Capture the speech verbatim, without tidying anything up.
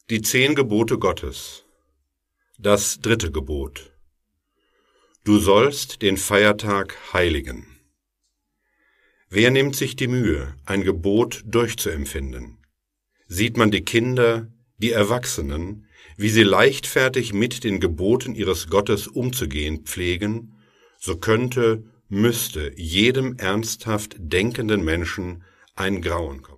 Die zehn Gebote Gottes. Das dritte Gebot. Du sollst den Feiertag heiligen. Wer nimmt sich die Mühe, ein Gebot durchzuempfinden? Sieht man die Kinder, die Erwachsenen, wie sie leichtfertig mit den Geboten ihres Gottes umzugehen pflegen, so könnte, müsste jedem ernsthaft denkenden Menschen ein Grauen kommen.